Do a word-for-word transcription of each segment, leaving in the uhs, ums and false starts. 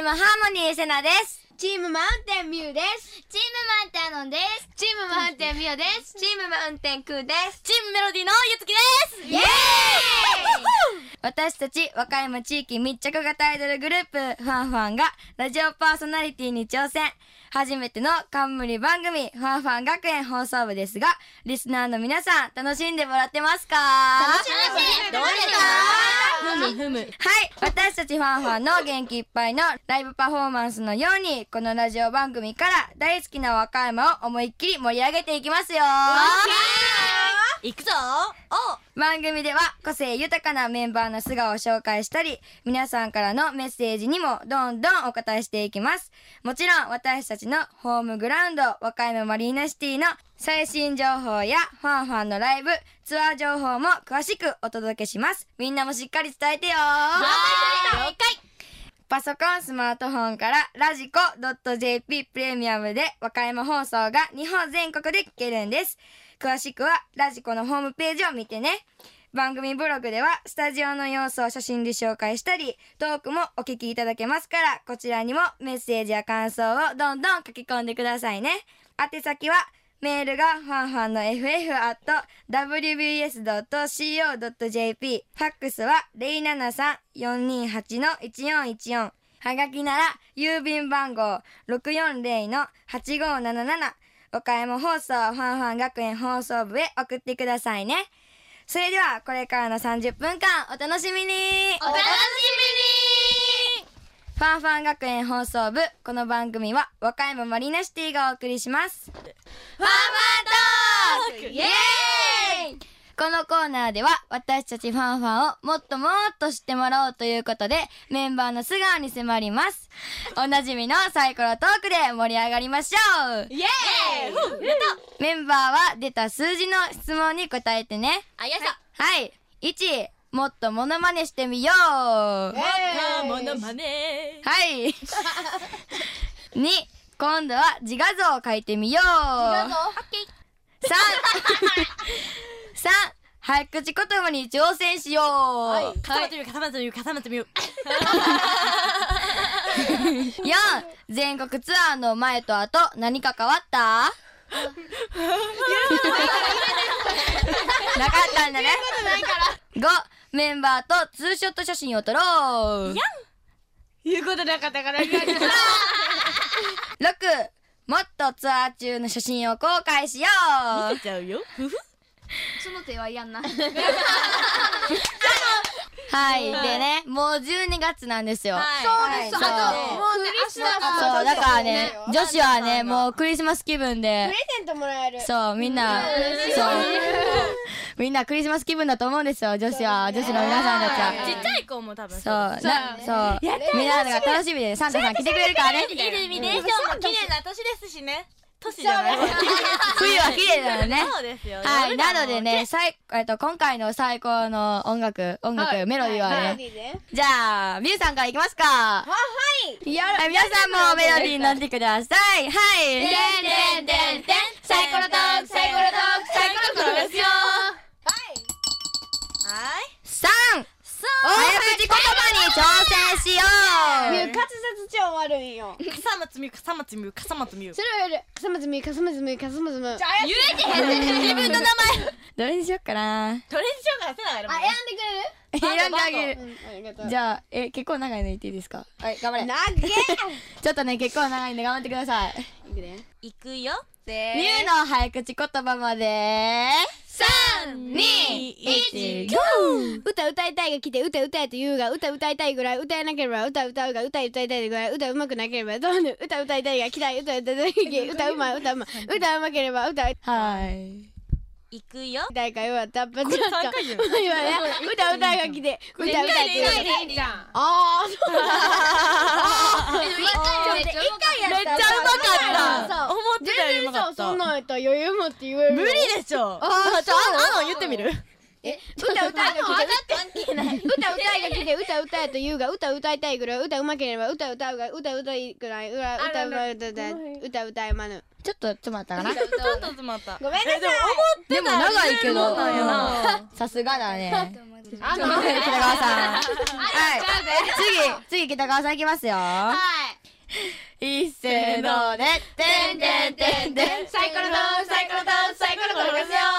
ムハーモニーセナです。 チームマウンテンミュウです。 チームマウンテンアノンです。 チームマウンテンミオです。 チームマウンテンクーです。 チームメロディーのゆつきです。 イエーイ私たち和歌山地域密着型アイドルグループファンファンがラジオパーソナリティに挑戦。初めての冠番組ファンファン学園放送部ですが、リスナーの皆さん楽しんでもらってますか？ 楽しんでどうですか？ふむふむ。 はい、私たちファンファンの元気いっぱいのライブパフォーマンスのように、このラジオ番組から大好きな和歌山を思いっきり盛り上げていきますよ。 いくぞ。お番組では個性豊かなメンバーの素顔を紹介したり、皆さんからのメッセージにもどんどんお答えしていきます。もちろん私たちのホームグラウンド和歌山マリーナシティの最新情報やファンファンのライブツアー情報も詳しくお届けします。みんなもしっかり伝えてよ。 はい了解。 パソコン、スマートフォンからラジコ .jp プレミアムで和歌山放送が日本全国で聞けるんです。詳しくはラジコのホームページを見てね。番組ブログではスタジオの様子を写真で紹介したり、トークもお聞きいただけますから、こちらにもメッセージや感想をどんどん書き込んでくださいね。宛先はメールがファンファンの エフエフ アット ダブリュービーエス ドット シーオー ドット ジェーピー、 ファックスは ゼロななさん よんにはち のいちよんいちよん、はがきなら郵便番号 ろくよんゼロ のはちごーなななな、和歌山放送ファンファン学園放送部へ送ってくださいね。それではこれからのさんじゅっぷんかんお楽しみに。 お楽しみに。 ファンファン学園放送部、この番組は和歌山マリーナシティがお送りします。 ファンファントークイエーイ。 このコーナーでは私たちファンファンをもっともっと知ってもらおうということで、メンバーの素顔に迫ります。おなじみのサイコロトークで盛り上がりましょう。 イエーイ。ふうやった。 メンバーは出た数字の質問に答えてね。 あ、やさ。 はい。いち、もっとモノマネしてみよう。はもっとモノマネ。 い。に、今度は自画像を描いてみよう。自画像。 オッケー。 さん、さん、早口言葉に挑戦しよう。 はい。固まってみよう、固まってみよう、固まってみよう。 よん、全国ツアーの前と後何か変わった？なかったんだね。ご、メンバーとツーショット写真を撮ろう。 言うことなかったから言われた。 ろく、もっとツアー中の写真を公開しよう。 見せちゃうよ。ふふ。 その手はやんな。 はい。でね、もうじゅうにがつなんですよ。 はいはいそうもうね、明日はそう、だからね、女子はね、もうクリスマス気分でプ、レゼントもらえる。 そう、みんな、そう、みんなクリスマス気分だと思うんですよ、女子は、女子の皆さんたちは。 ちっちゃい子も多分そう、な、そう、みんなが楽しみで、サンタさん来てくれるからね。 いい意味でしょ。綺麗な年ですしね。年じゃない。 冬は綺麗だよね。 そうですよ。 はい、なのでね、最、えっと、今回の最高の音楽、音楽、メロディーはね、じゃあ、ミュウさんからいきますか。 はいやはい、皆さんもメロディーに乗ってください。はい。 てんてんてんてん。サイコロトーク、サイコロトーク、サイコロトークですよ。 はいさん、早口言葉に挑戦しよう。 みゆ、滑舌超悪いよ。 笠松みゆ、笠松みゆ、笠松みゆ。 それをやる。笠松みゆ、笠松みゆ、笠松みゆ。 言えてへんねん。 自分の名前。 どれにしよっかな。 どれにしようかせながら。 あ、選んでくれる？ 選んであげる。 うん、ありがとう。 じゃあ、え、結構長いの言っていいですか？はい、頑張れ。 投げちょっとね、結構長いんで頑張ってください。 いくで。 いくよ。 ミュウの早口言葉まで、さん、に、いち、ゴー！ 歌歌いたいが来て歌歌えと言うが、歌歌いたいぐらい歌えなければ歌歌うが、歌歌いたいぐらい歌うまくなければどうぬ、歌歌いたいが来たい、歌歌いたいが歌うまい、歌うまい、歌うまければ歌うはい。 いくよ。 大会はたっぱちょっと三回言う今ね、歌歌いが来て歌歌いたいって言うあーそうだめっちゃめっちゃうまかった。思ってたよりうまかった。 そんなんやったら余裕持って言える無理でしょ。 あーちょあの言ってみる。 え歌歌いが来て歌歌いが来て歌歌えと言うが歌歌いたいぐらい歌うまければ歌歌うが歌歌いぐらい歌歌う歌歌い歌歌いまぬちょっと詰まったかな。 ちょっと詰まった。 ごめんなさい。 でも長いけどそうなんやな。 さすがだね。 あ北川さん。はい。次次北川さんいきますよ。いっせーのでてんてんてんてん。 サイコロとサイコロとサイコロ転がすよ。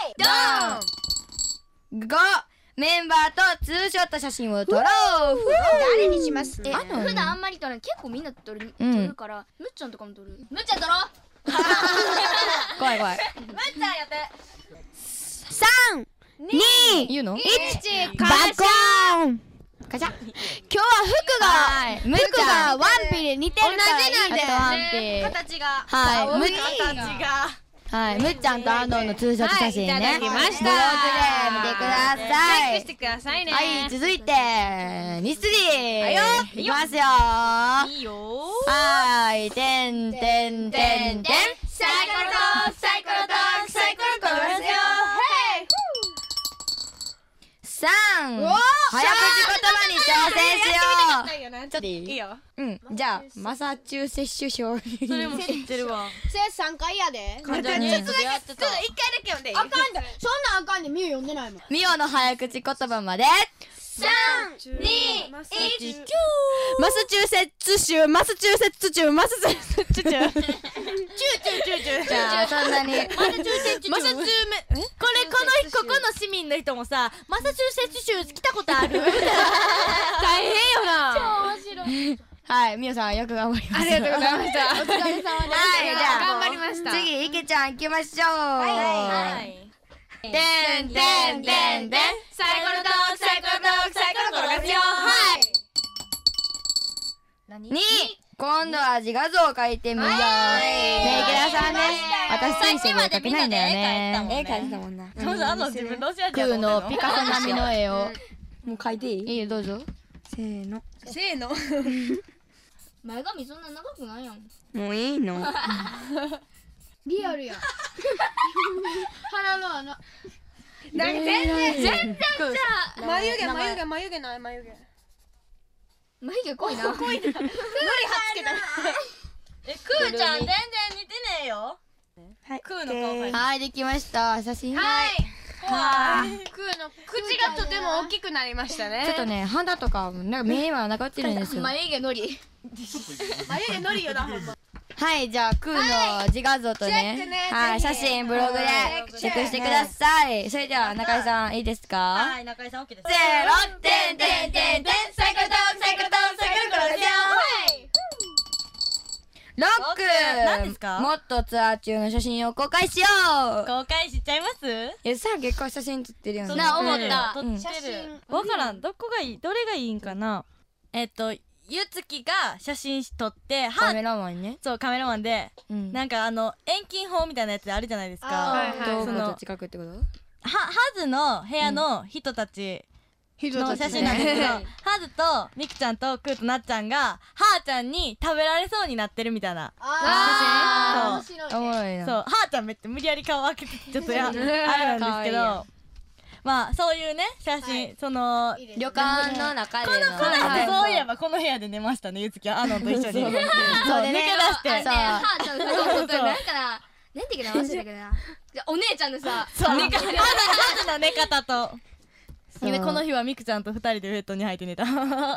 ドン。ごメンバーとツーショット写真を撮ろう。 誰にしますえ、 ね。 普段あんまり撮らない。結構みんな撮る撮うんるから、むっちゃんとかも撮る。 むっちゃん取ろう。 怖い怖い。 むっちゃんやって。 さん、に、 言うの？ いち、バコーン。ガチャ。今日ははい服が服がワンピで似てるからいいあとワンピ。 形が。 はい。む形が。 はい。むっちゃんと安藤のツーショット写真ね。 はいいただきましたブログで見てください。 してくださいね。 はい、続いて、ミステリーいきますよー。 いいよはーい、てんてんてんてん。 サイコロとサイコロとサイコロ転がすよ。 さん、早口言葉に挑戦しよう。ちょっといい？ いいよ。 うん、じゃあ、マサチューセッシュ賞。 それも知ってるわ。 それさんかいやで。 関ジャニーズでやってた。 一回だけ読んでいい？ あかんで。そんなんあかんで。みゆ読んでないもん。 ミオの早口言葉まで。 三、二、一。 マサチューセッツ州、マサチューセッツ州、マサチューセッツ州。 チューチューチューチューチュー。 じゃあ、そんなに。 マサチューセッツ州。マサチューメ、これこのここの市民の人もさ、マサチューセッツ州来たことある？ 大変よな。 はい、ミオさんよく頑張りました。 ありがとうございました。お疲れ様です。 はい、じゃあ、 頑張りました。 次、池ちゃん行きましょう。 はい。 てんてんてんてん。 サイコロとサイコロとサイコロ転がすよ。 に、今度は自画像を描いてみよう。ね、池田さんね、私と一緒に描けないんだよね。 絵描いてたもんな。そうそう、あの自分ロシアクーのピカソ並みの絵を。 もう描いていい？ いいよ、どうぞ。 せーの。 せーの。 前髪そんな長くないやん。 もういいの？ リアルや。鼻の穴。 全然全然じゃ眉毛眉毛眉毛ない眉毛。 眉毛濃いな。濃いな。 え、クーちゃん全然似てねえよ。 はい。 クーの顔描いて。 はい、できました。写真。 はい。 はい。 クーの口がとても大きくなりましたね。 ちょっとね、鼻とか、なんか目はなくなってるんですよ。 眉毛のり。 眉毛のりよなほんま。 はい、じゃあ、クーの自画像とチェックねね、 はい、写真ブログでチェックしてください。それでは、中井さん、いいですか？ はい、中井さん OK です。 せーの、てんてんてんてん、サイコロとサイコロとサイコロ転がすよ。ロック何ですかもっとツアー中の写真を公開しよう。 公開しちゃいます？ いや、さあ結構写真撮ってるよね。 な思った撮ってる。 写真わからん、どこがいい、どれがいいんかな。えっと、ゆつきが写真撮って、はカメラマンね。 そう、カメラマンで、 うん。 なんかあの、遠近法みたいなやつあるじゃないですか。 あーはいどそのこと近くってこと？ は、はずの部屋の人たちの写真なんですけど、はずとみくちゃんとくーとなっちゃんがはーちゃんに食べられそうになってるみたいな。 あーそう面白いね。 おもろいな。 そう、はーちゃんめっちゃ無理やり顔開けてちょっとやあれなんですけかわいいやど、まあそういうね写真、そのいいです旅館の中での。 このこの人そういえばこの部屋で寝ましたね、ゆつきはアノンと一緒に。そう、抜け出して。 あね、はーちゃん、そうそうそう、なんかな、なんていうかな、忘れたけどな。お姉ちゃんのさ、 そう、寝方、はずの寝方と。でこの日はみくちゃんと二人でベッドに入って寝た。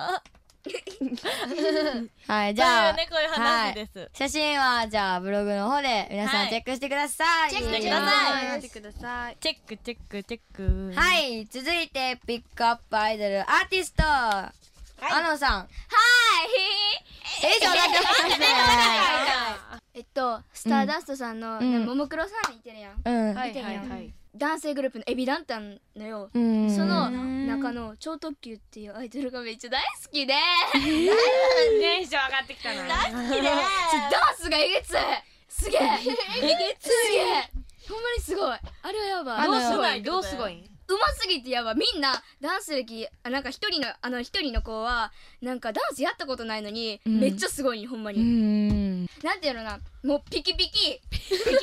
はい、じゃあ、 そういうね、こういう話です。 写真はじゃあブログの方で皆さんはいチェックしてください。 チェックしてください見てください。 チェックチェックチェック。 はい、続いてピックアップアイドルアーティスト、あのさん。 はいえ、じゃあなんかますね。 えっと、スターダストさんの、 うんももクロさんに似てるやん。 うん。 似てるやん。男性グループのエビダンタンのよ。 うん。 その中の超特急っていうアイドルがめっちゃ大好きで、 テンション上がってきたな。 ダンスがえげつい。すげえ。えげつい。すげえ。ほんまにすごい。あれはやばい。 あのどうすごいどうすごいうますぎてやばい。みんなダンス歴、あ、なんか一人のあの一人の子はなんかダンスやったことないのに、 うんめっちゃすごいほんまうに。 ん。 なんていうのな、もうピキピキピキピキピキ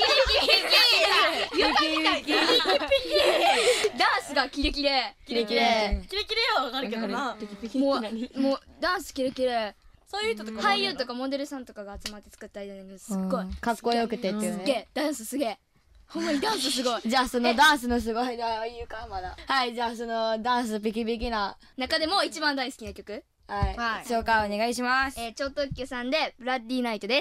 ダンスがキレキレキレキレ。 キレキレはわかるけどな。 もうもうダンスキレキレそういう人とかも俳優とかモデルさんとかが集まって作ったアイドルなんだけどすっごいかっこよくてっていうすげね。 えダンスすげえほんまにダンスすごいじゃあそのダンスのすごいの言うかまだ。はい、じゃあそのダンスピキピキな、 中でも一番大好きな曲はい、 はい紹介お願いします。 えー、超特急さんでブラッディナイトです。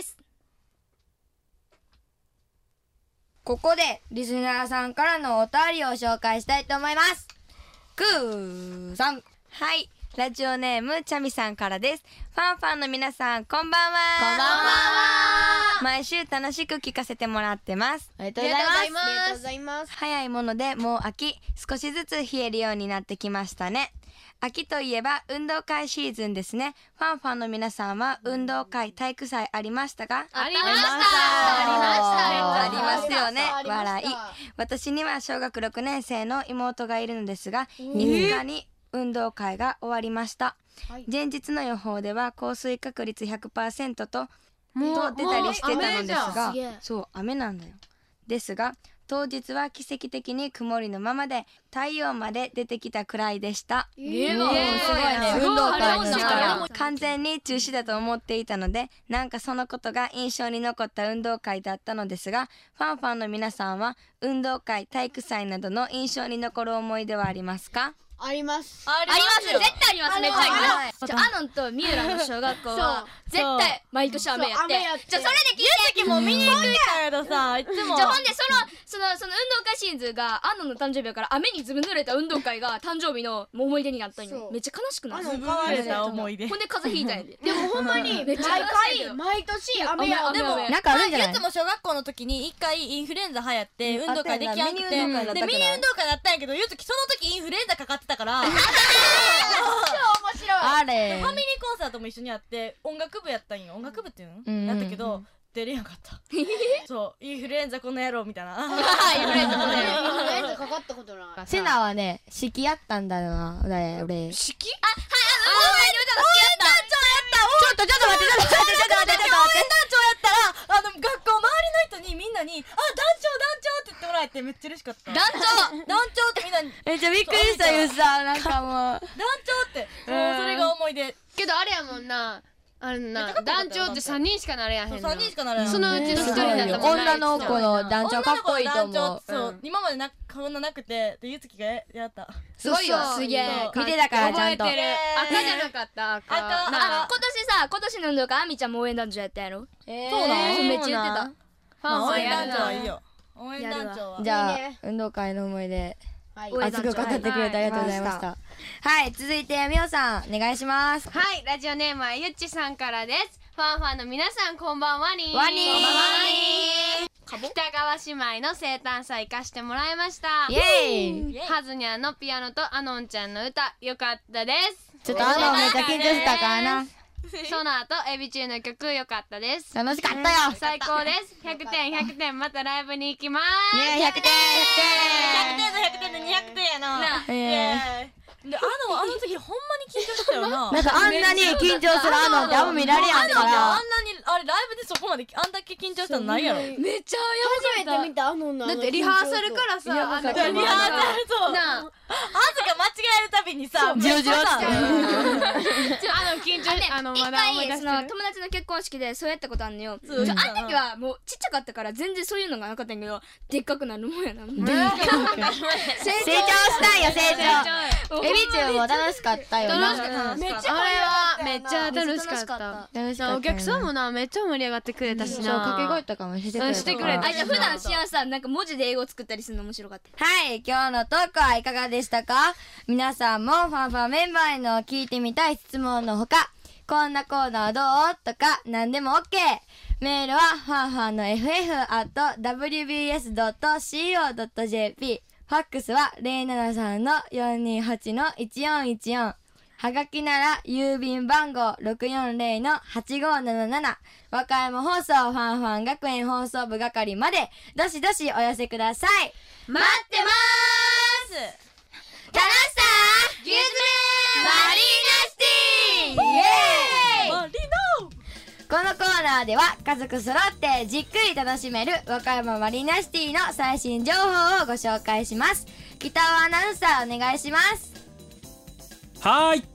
ここでリスナーさんからのお便りを紹介したいと思います。くーさん。 はい。ラジオネームチャミさんからです。ファンファンの皆さん、こんばんは。 こんばんは。 毎週楽しく聞かせてもらってます。 ありがとうございます。 ありがとうございます。 早いものでもう秋、少しずつ冷えるようになってきましたね。秋といえば運動会シーズンですね。ファンファンの皆さんは運動会、体育祭ありましたか？ ありました。 ありますよね。 ありました笑い。私には小学ろくねん生の妹がいるのですが、いつかに運動会が終わりました。 はい前日の予報では降水確率 ひゃくパーセント ともと出たりしてたのですもう雨じゃんがすげえ、 そう雨なんだよ。ですが当日は奇跡的に曇りのままで太陽まで出てきたくらいでした。 えーすごいね。運動会の力。 完全に中止だと思っていたので、なんかそのことが印象に残った運動会だったのですが、ファンファンの皆さんは運動会、体育祭などの印象に残る思い出はありますか？ あります。 ありありますよ絶対ありますめっちゃありはいますじゃあアノンと三浦の小学校は絶対毎年雨やってそう雨やってじゃあそれで聞いてもう見に行くんだけどさいつもじゃあほんでそのそのその運動会シーズンがアノンの誕生日やから雨にずぶ濡れた運動会が誕生日の思い出になったんそうよめっちゃ悲しくないアノンずぶ濡れた思い出ほんで風邪ひいたんやででもほんまに毎めっちゃ悲しいけ回ど毎年雨や雨雨雨や。 なんかあるんじゃないいつも小学校の時に一回インフルエンザ流行ってうん運動会できやんくてあったよなミニ運動会だったくらいでミニ運動会だったんやけどゆずきその時インフルエンザかかってたから面白い。 あれファミリーコンサートも一緒にあって音楽部やったんよ音楽部っていうの、 うんやったけど出れなかったそうインフルエンザこの野郎みたいなインフルエンザこの野郎インフルエンザかかったことない。 セナはね、式やったんだよな、俺。俺。ち式あはいあの運動会に歌の好きやったょっとちょっと待って、ちょっと待って、ちょっと待って、ちょっと待って、ちょっと待って。 団長やったらあの学校周りの人にみんなに「あ団長団長」って言ってもらえてめっちゃ嬉しかった団長団長ってみんなにめっちゃびっくりしたよさ、なんかもう。 団長ってもうそれが思い出けどあれやもんな。あれな団長って三人しかなれやへんの。 さんにんしかなれないそのうちの一人だったもんな。 女の子の団長かっこいいと思う。 女の子の団長そう今までなこんななくてでゆつきがやったすごいよ。 すげえ見てたからちゃんと。 覚えてる。赤じゃなかった赤。 赤なあ今年さ今年の運動会あみちゃんも応援団長やったやろそうなのそうめっちゃ言ってたファン応援団ファンやるな。 長はいいよ応援団長はじゃあいいね、 運動会の思い出、 はい応援団長熱く語ってくれてありがとうございました。はい、続いてみおさん、お願いします。 はい、ラジオネームはゆっちさんからです。ファンファンの皆さんこんばんはにワニーこんばんはに北川姉妹の生誕祭行かしてもらいましたイエーイ。 はずにゃんのピアノとあのんちゃんの歌よかったですちょっとあのめっちゃ緊張したからな。 その後エビ中の曲よかったです楽しかったよ。 最高ですひゃくてんひゃくてんまたライブに行きますねえ、ひゃくてん、 ひゃくひゃてんのひゃくてんでにひゃくてんやななくてん。イエーイ。 であのあの時ほんまに緊張したよななんかあんなに緊張するあのってあんま見られやんかあんら。 なにあれライブでそこまであんだけ緊張したのないやろめっちゃ初めて見たあのだってリハーサルからさあんなリハーサルリハーサルそうなああずが間違えるたびにさジロジロってあの緊張あの一まだ思い出回そしてるの友達の結婚式でそうやったことあんのよそうじゃああの時はもうちっちゃかったから全然そういうのがなかったんやけどでっかくなるもんやな成長したんよ、成長。エビチューも楽しかったよな。 楽しかっためっちゃあれはめっちゃ楽しかった楽しかったよな。 お客さんもなめっちゃ盛り上がってくれたしそう、 な掛け声とかもしてくれた。 うんしてくれたあじゃあ普段しやんさなんか文字で英語作ったりするの面白かったはい、今日のトークはいかがでしたか？皆さんもファンファンメンバーへの聞いてみたい質問のほか、こんなコーナーどうとか何でも OK。メールはファンファンの エフエフ アット ダブリュービーエス ドット シーオー ドット ジェーピー。ファックスは ゼロななさんのよんにーはちのいちよんいちよん。はがきなら郵便番号 ろくよんゼロのはちごーなななな。和歌山放送ファンファン学園放送部係までどしどしお寄せください。 待ってまーす楽しさぎゅう詰めマリーナシティイエーイマリこのコーナーでは家族揃ってじっくり楽しめる和歌山マリーナシティの最新情報をご紹介します。北尾アナウンサーお願いします。 はーい、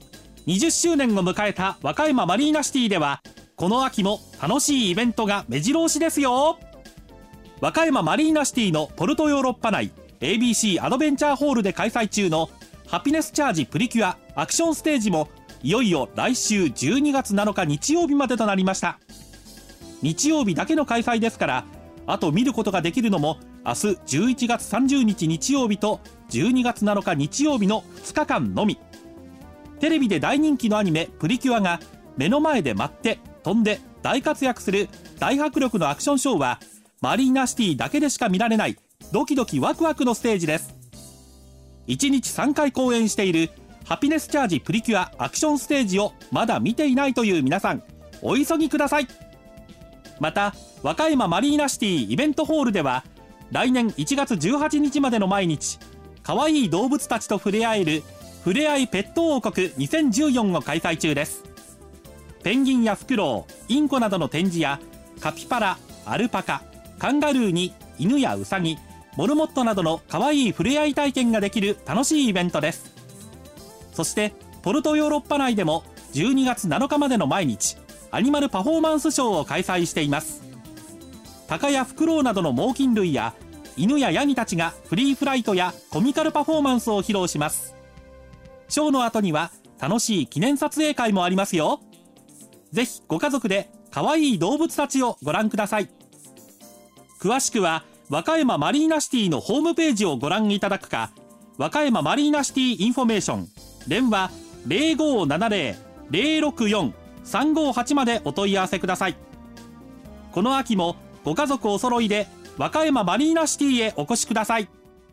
にじゅっしゅうねんを迎えた和歌山マリーナシティではこの秋も楽しいイベントが目白押しですよ。和歌山マリーナシティのポルトヨーロッパ内 エービーシー アドベンチャーホールで開催中のハピネスチャージプリキュアアクションステージもいよいよ来週じゅうにがつなのか日曜日までとなりました。日曜日だけの開催ですから、あと見ることができるのも明日じゅういちがつさんじゅうにち日曜日とじゅうにがつなのか日曜日のふつかかんのみ。テレビで大人気のアニメプリキュアが目の前で舞って飛んで大活躍する大迫力のアクションショーはマリーナシティだけでしか見られないドキドキワクワクのステージです。いちにちさんかい公演しているハピネスチャージプリキュアアクションステージをまだ見ていないという皆さん、お急ぎください。また和歌山マリーナシティイベントホールでは来年いちがつじゅうはちにちまでの毎日、かわいい動物たちと触れ合えるふれあいペット王国にせんじゅうよんを開催中です。ペンギンやフクロウ、インコなどの展示やカピバラ、アルパカ、カンガルーに犬やウサギ、モルモットなどのかわいい触れ合い体験ができる楽しいイベントです。そしてポルトヨーロッパ内でもじゅうにがつなのかまでの毎日アニマルパフォーマンスショーを開催しています。タカやフクロウなどの猛禽類や犬やヤギたちがフリーフライトやコミカルパフォーマンスを披露します。ショーの後には楽しい記念撮影会もありますよ。ぜひご家族でかわいい動物たちをご覧ください。詳しくは和歌山マリーナシティのホームページをご覧いただくか、和歌山マリーナシティインフォメーション電話 ゼロごーななゼロ ゼロろくよん さんごーはち までお問い合わせください。この秋もご家族お揃いで和歌山マリーナシティへお越しください。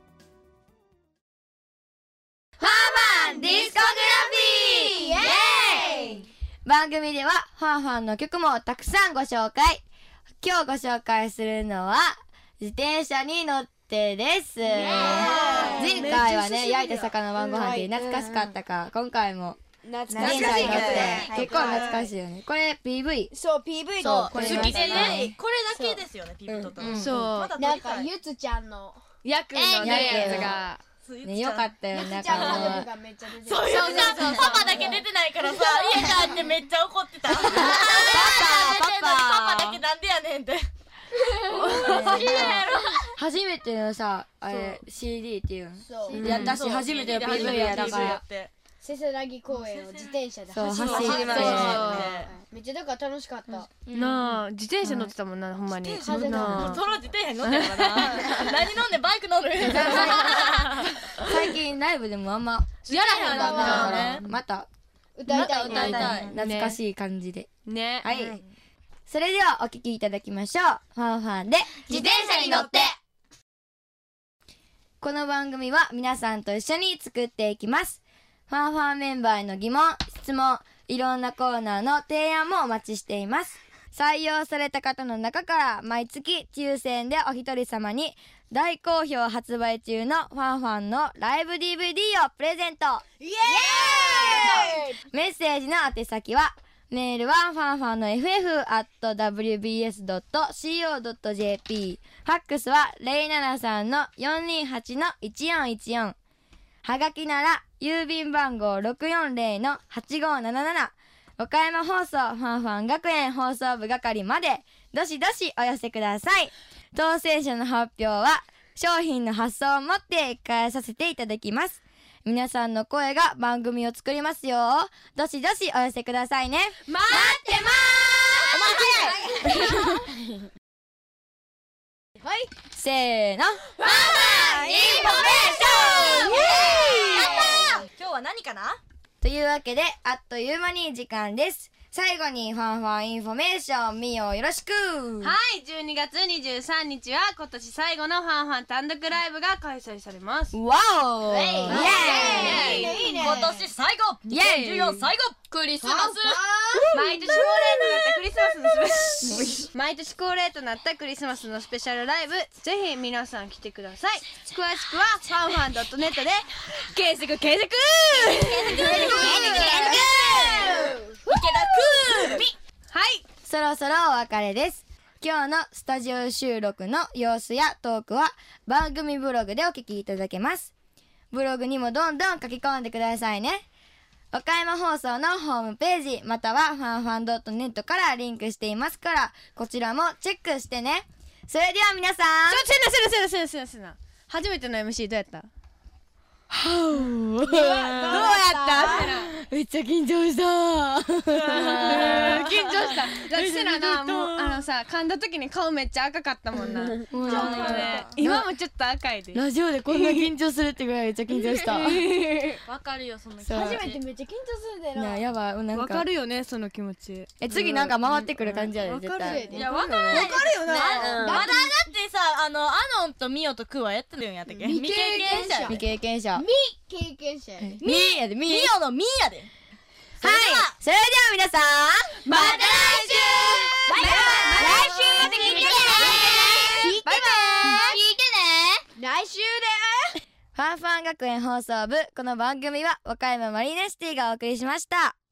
ファーマンディスコグラフィーイエーイ。 番組ではファンファンの曲もたくさんご紹介。今日ご紹介するのは自転車に乗ってです。前回はね、焼いた魚晩ご飯って懐かしかったか、今回も懐自転車に乗って結構懐かしいよね。これ ピーブイ。 そう ピーブイそうの好きでね、これだけですよね、ピープ撮ったの。 そうなんかゆつちゃんのヤクのねやつがね、よかったよね。なんちゃんのかもうがめっちゃ出てる。 そういうさ、パパだけ出てないからさ、家帰ってめっちゃ怒ってた。パパパパだけなんでやねんって。 初めてのさ、あれ シーディー っていうそうのやったし、初めての ピーブイ やったからせせらぎ公園を自転車でそう走走りましそうた。 めっちゃだから楽しかった。 なあ自転車乗ってたもんな、ほんまに風なもうあその自転車に乗ってるからな。何飲んでバイク乗る。 最近ライブでもあんまやらへんだったかなら、また歌いたい歌いたいね。 懐かしい感じで。 ねはい。それではお聴きいただきましょう。ファンファンで自転車に乗って。 この番組は皆さんと一緒に作っていきます。ファンファンメンバーへの疑問、質問、いろんなコーナーの提案もお待ちしています。採用された方の中から毎月抽選でお一人様に大好評発売中のファンファンのライブ ディーブイディー をプレゼント。イエーイ。メッセージの宛先はメールはファンファンの エフエフ アット ダブリュービーエス ドット シーオー ドット ジェーピー、 ファックスは ゼロななさんのよんにはちのいちよんいちよん、はがきなら郵便番号 ろくよんゼロのはちごーなななな、和歌山放送ファンファン学園放送部係までどしどしお寄せください。当選者の発表は商品の発送をもって返させていただきます。皆さんの声が番組を作りますよ。どしどしお寄せくださいね。 待ってまーす。 はい、せーの。 ファンファンインフォメーション。イエーイ。 今日は何かな？ というわけであっという間に時間です。最後にファンファンインフォメーション、みよよろしく。 はい、じゅうにがつにじゅうさんにちは今年最後のファンファン単独ライブが開催されます。 わお、イエーイ。 いいねいいね。 今年最後、にせんじゅうよん最後、 クリスマス毎年恒例となったクリスマスのスペ毎年恒例となったクリスマスのスペシャルライブ、ぜひ皆さん来てください。詳しくはファンファン ドットネット で検索検索検索検索池田クールビ。 はい、 そろそろお別れです。今日のスタジオ収録の様子やトークは番組ブログでお聞きいただけます。ブログにもどんどん書き込んでくださいね。 和歌山放送のホームページまたはファンファンドットネットからリンクしていますからこちらもチェックしてね。それでは皆さんちょせなせなせなせなせなせな初めての エムシー どうやった？どうやった？ めっちゃ緊張した緊張した。だってせななもうあのさ噛んだ時に顔めっちゃ赤かったもんな。もうね今もちょっと赤いで。 ラジオでこんな緊張するってぐらいめっちゃ緊張したわかるよその気そう持ち。 初めてめっちゃ緊張するでななあやばいなんかわかるよねその気持ち。 え次なんか回ってくる感じやで絶対いやわからない。わかるよな。まだだってさあのアノンとミオとクーはやってるんやったっけ？未経験者や未で。 経験者経験者やねみーやでみーミオのミーやで。 はいそれでは皆さんまた来週バイバイ来週まで聞いてねバイバイ聞いてね来週でファンファン学園放送部この番組は和歌山マリーナシティがお送りしました。